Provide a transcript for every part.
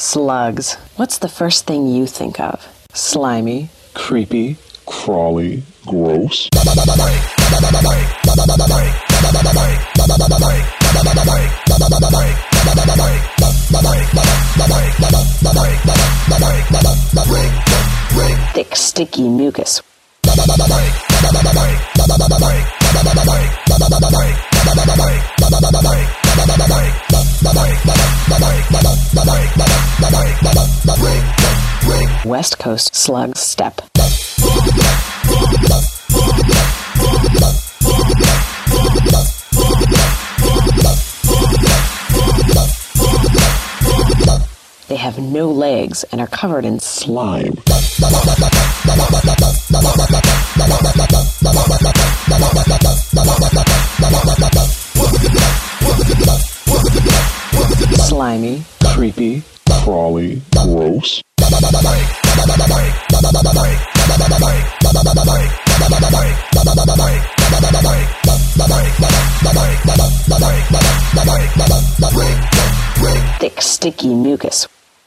Slugs. What's the first thing you think of? Slimy. Creepy, crawly, gross. Thick, sticky mucus. West Coast slug step. They have no legs and are covered in Slime. slimy. Creepy, crawly, gross. Thick, sticky mucus.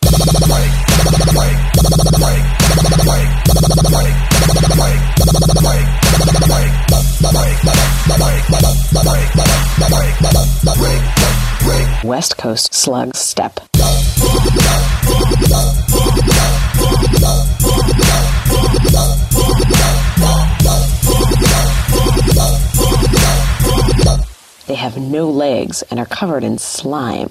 West Coast slug step. They have no legs and are covered in slime.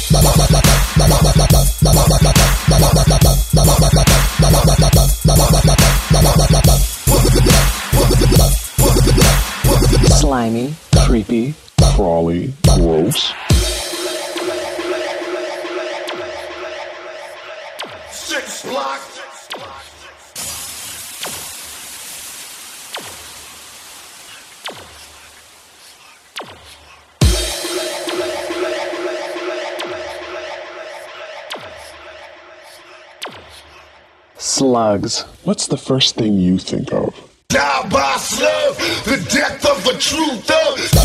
Slimy, creepy, crawly, gross. Six block. Slugs. What's the first thing you think of? Die by slug, the death of a true thug.